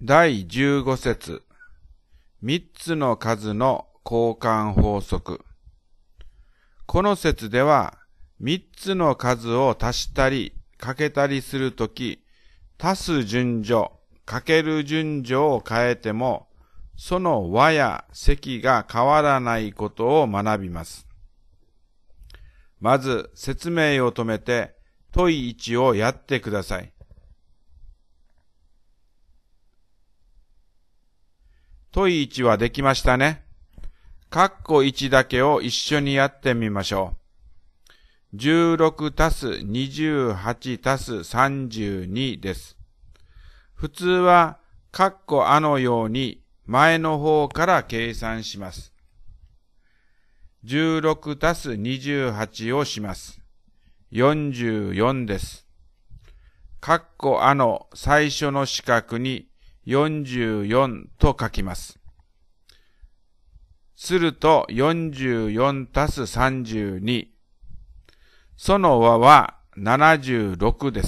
第15節、3つの数の交換法則。この節では、3つの数を足したり、かけたりするとき、足す順序、かける順序を変えても、その和や積が変わらないことを学びます。まず、説明を止めて、問1をやってください。問1はできましたね。括弧1だけを一緒にやってみましょう。16たす28たす32です。普通は、括弧あのように前の方から計算します。16たす28をします。44です。括弧あの最初の四角に44と書きます。すると44たす32。その和は76です。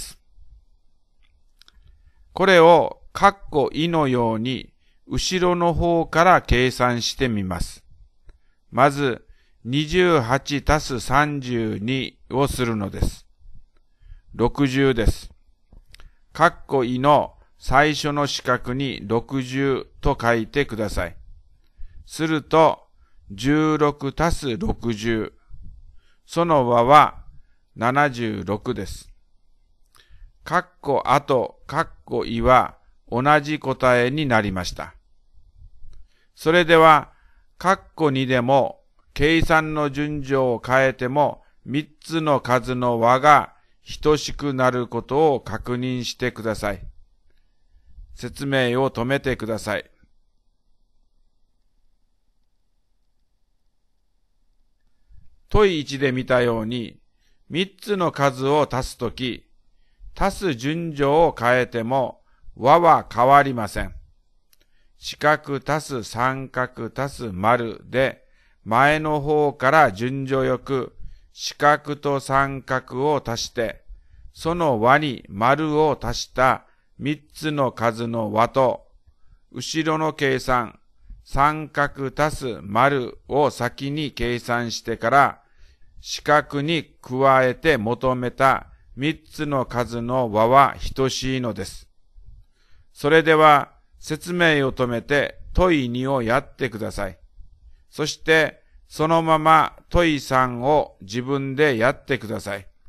これを括弧いのように後ろの方から計算してみます。まず28たす32をするのです。60です。括弧いの最初の四角に60と書いてください。すると16たす60。その和は76です。括弧あと括弧いは同じ答えになりました。それでは括弧2でも計算の順序を変えても3つの数の和が等しくなることを確認してください。説明を止めてください。問1で見たように、3つの数を足すとき、足す順序を変えても和は変わりません。四角足す三角足す丸で、前の方から順序よく四角と三角を足して、その和に丸を足した3つの数の和と、後ろの計算、三角足す丸を先に計算してから、四角に加えて求めた3つの数の和は等しいのです。それでは説明を止めて問2をやってください。そしてそのまま問3を自分でやってください。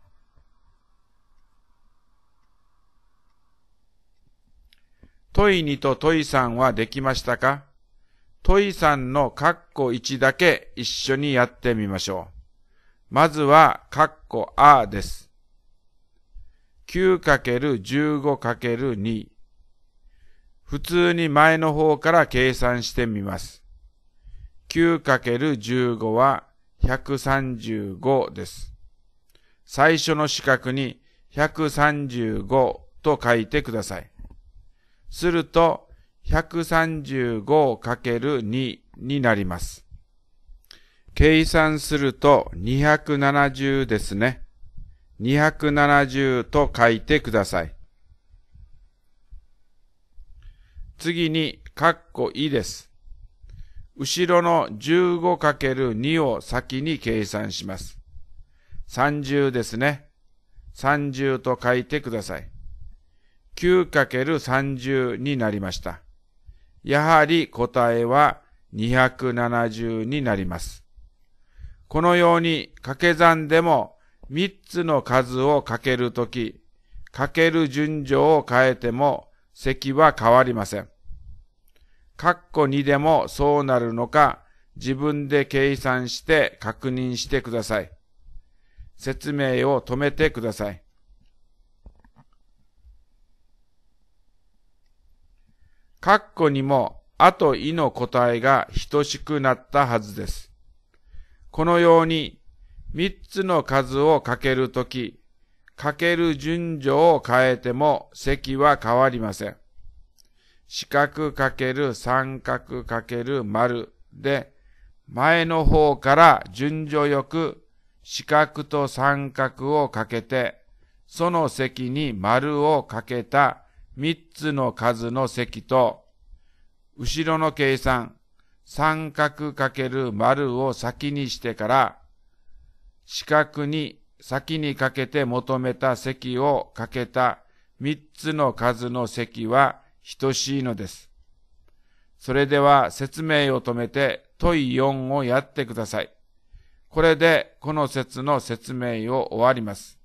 問2と問3はできましたか？問3の括弧1だけ一緒にやってみましょう。まずは括弧あです。9×15×2。普通に前の方から計算してみます。9×15 は135です。最初の四角に135と書いてください。すると 135×2 になります。計算すると270ですね。270と書いてください。次に括弧いです。後ろの 15×2 を先に計算します。30ですね。30と書いてください。9×30 になりました。やはり答えは270になります。このように掛け算でも3つの数をかけるとき、かける順序を変えても積は変わりません。括弧2でもそうなるのか自分で計算して確認してください。説明を止めてください。括弧にもあといの答えが等しくなったはずです。このように3つの数をかけるとき、かける順序を変えても積は変わりません。四角×三角×丸で、前の方から順序よく四角と三角をかけて、その積に丸をかけた三つの数の積と、後ろの計算、三角かける丸を先にしてから、四角に先にかけて求めた積をかけた三つの数の積は等しいのです。それでは説明を止めて問4をやってください。これでこの説の説明を終わります。